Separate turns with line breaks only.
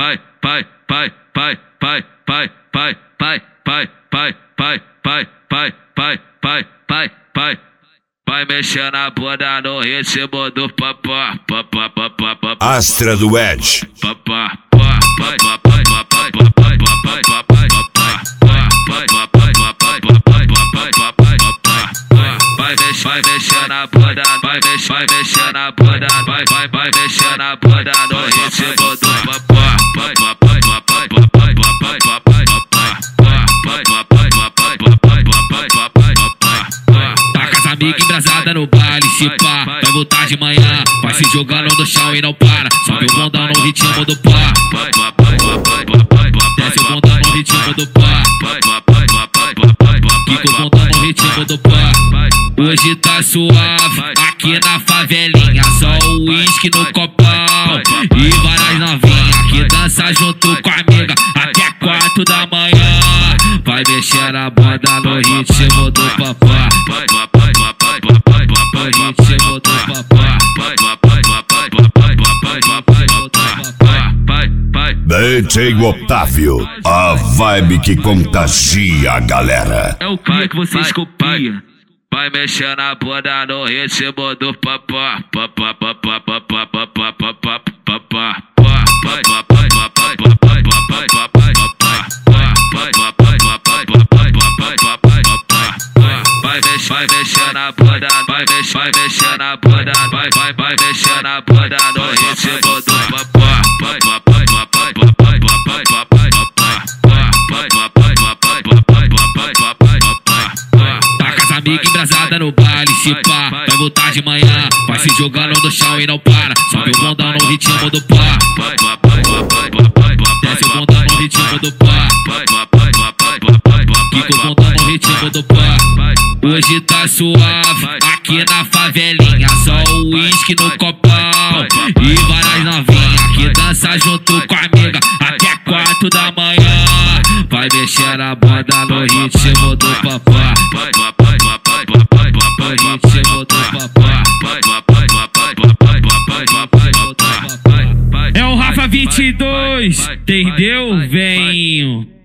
Vai mexer na bunda no ritmo do papá.
Astra do Edge.
Vai mexer na bunda, vai mexer na bunda, vai mexer na bunda no ritmo do papá.
Tá com as amigas embrasada no baile, se pá, vai voltar de manhã, vai se jogando no chão e não para, sobe o bundão no ritmo do pá. Desce o bundão no ritmo do pá. Quica o bundão no ritmo do pá. Hoje tá suave, aqui na favelinha, só o uísque no copão e várias novinhas que dança junto com a amiga até 4 da manhã. Vai mexer a bunda no ritmo do papá. No ritmo do papá.
DJ Otávio, a vibe que contagia a galera.
É o que vocês copiam.
Vai mexer na bunda no ritmo do papá. Vai mexer na bunda, vai mexer na bunda, vai mexer na bunda no ritmo do papá.
Amiga embrasada no baile, se pá, vai voltar de manhã, vai se jogando no chão e não para, sobe o bundão no ritmo do pá. Desce o bundão no ritmo do pá. Quica o bundão no ritmo do pá. Hoje tá suave, aqui na favelinha, só o uísque no copão e várias novinhas que dança junto com a amiga até 4 da manhã. Vai mexer na bunda no ritmo do papá. No ritmo do papá. É o Rafa 22, entendeu, venho?